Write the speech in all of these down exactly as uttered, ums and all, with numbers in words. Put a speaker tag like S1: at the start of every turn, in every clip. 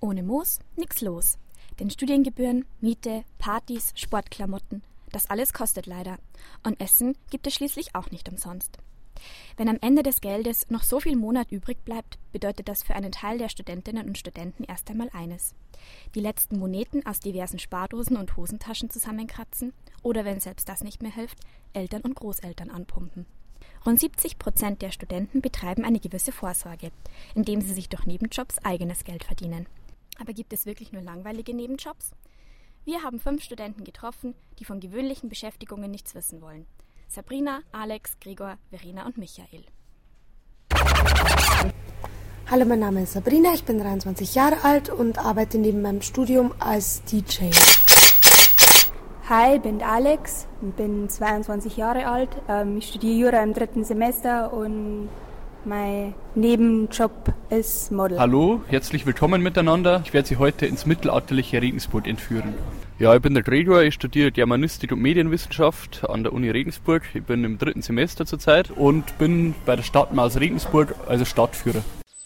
S1: Ohne Moos nix los. Denn Studiengebühren, Miete, Partys, Sportklamotten, das alles kostet leider. Und Essen gibt es schließlich auch nicht umsonst. Wenn am Ende des Geldes noch so viel Monat übrig bleibt, bedeutet das für einen Teil der Studentinnen und Studenten erst einmal eines: Die letzten Moneten aus diversen Spardosen und Hosentaschen zusammenkratzen oder, wenn selbst das nicht mehr hilft, Eltern und Großeltern anpumpen. Rund siebzig Prozent der Studenten betreiben eine gewisse Vorsorge, indem sie sich durch Nebenjobs eigenes Geld verdienen. Aber gibt es wirklich nur langweilige Nebenjobs? Wir haben fünf Studenten getroffen, die von gewöhnlichen Beschäftigungen nichts wissen wollen. Sabrina, Alex, Gregor, Verena und Michael.
S2: Hallo, mein Name ist Sabrina, ich bin dreiundzwanzig Jahre alt und arbeite neben meinem Studium als D J.
S3: Hi, ich bin Alex, bin zweiundzwanzig Jahre alt. Ich studiere Jura im dritten Semester und mein Nebenjob ist Model.
S4: Hallo, herzlich willkommen miteinander. Ich werde Sie heute ins mittelalterliche Regensburg entführen. Ja, ich bin der Gregor, ich studiere Germanistik und Medienwissenschaft an der Uni Regensburg. Ich bin im dritten Semester zurzeit und bin bei der Stadtmaus Regensburg als Stadtführer.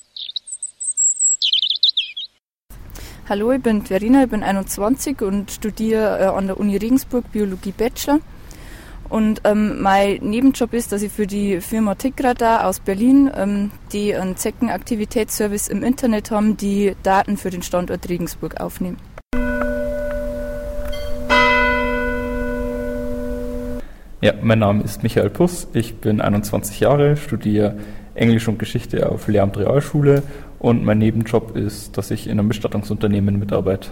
S5: Hallo, ich bin Verena, ich bin einundzwanzig und studiere äh, an der Uni Regensburg Biologie Bachelor. Und ähm, mein Nebenjob ist, dass ich für die Firma Tickradar aus Berlin, ähm, die einen Zeckenaktivitätsservice im Internet haben, die Daten für den Standort Regensburg aufnehmen.
S6: Ja, mein Name ist Michael Puss, ich bin einundzwanzig Jahre, studiere Englisch und Geschichte auf Lehramt Realschule und mein Nebenjob ist, dass ich in einem Bestattungsunternehmen mitarbeite.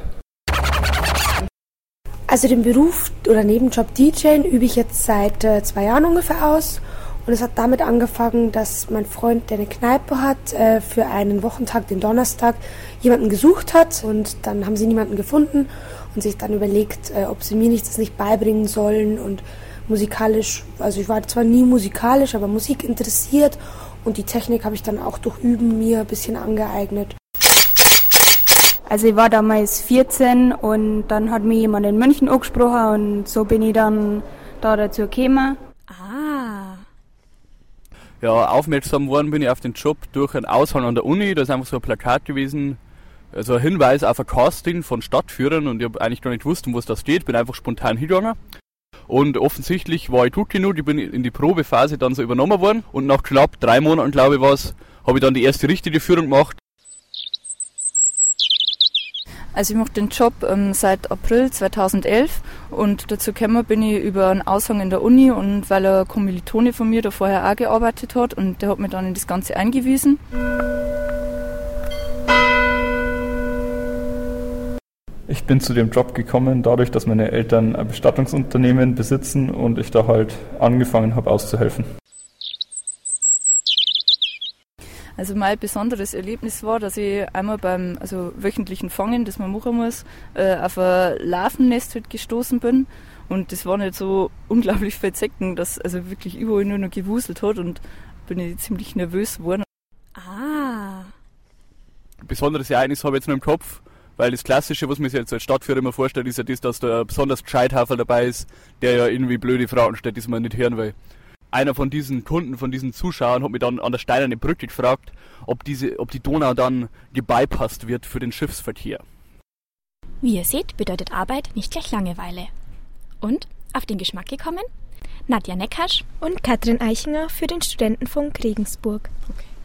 S2: Also den Beruf oder Nebenjob D J übe ich jetzt seit äh, zwei Jahren ungefähr aus. Und es hat damit angefangen, dass mein Freund, der eine Kneipe hat, äh, für einen Wochentag, den Donnerstag, jemanden gesucht hat. Und dann haben sie niemanden gefunden und sich dann überlegt, äh, ob sie mir nichts nicht beibringen sollen. Und musikalisch, also ich war zwar nie musikalisch, aber Musik interessiert. Und die Technik habe ich dann auch durch Üben mir ein bisschen angeeignet.
S3: Also ich war damals vierzehn und dann hat mir jemand in München angesprochen und so bin ich dann da dazu gekommen.
S1: Ah.
S4: Ja, aufmerksam geworden bin ich auf den Job durch einen Aushang an der Uni. Da ist einfach so ein Plakat gewesen, also ein Hinweis auf ein Casting von Stadtführern und ich habe eigentlich gar nicht gewusst, um was das geht. Bin einfach spontan hingegangen. Und offensichtlich war ich gut genug, ich bin in die Probephase dann so übernommen worden und nach knapp drei Monaten, glaube ich, war's, habe ich dann die erste richtige Führung gemacht.
S5: Also ich mache den Job ähm, seit April zweitausendelf und dazu gekommen bin ich über einen Aushang in der Uni und weil ein Kommilitone von mir da vorher auch gearbeitet hat und der hat mich dann in das Ganze eingewiesen.
S6: Ich bin zu dem Job gekommen, dadurch, dass meine Eltern ein Bestattungsunternehmen besitzen und ich da halt angefangen habe auszuhelfen.
S5: Also mein besonderes Erlebnis war, dass ich einmal beim also wöchentlichen Fangen, das man machen muss, äh, auf ein Larvennest halt gestoßen bin. Und das war nicht so unglaublich viel Zecken, dass also wirklich überall nur noch gewuselt hat und bin ich ziemlich nervös geworden.
S1: Ah.
S4: Ein besonderes Ereignis habe ich jetzt noch im Kopf, weil das Klassische, was man sich jetzt als Stadtführer immer vorstellt, ist ja das, dass da ein besonders Gescheithafel dabei ist, der ja irgendwie blöde Fragen stellt, die man nicht hören will. Einer von diesen Kunden, von diesen Zuschauern hat mich dann an der Steinernen Brücke gefragt, ob, diese, ob die Donau dann gebypasst wird für den Schiffsverkehr.
S1: Wie ihr seht, bedeutet Arbeit nicht gleich Langeweile. Und auf den Geschmack gekommen? Nadja Neckasch
S7: und Katrin Eichinger für den Studentenfunk Regensburg.
S1: Okay.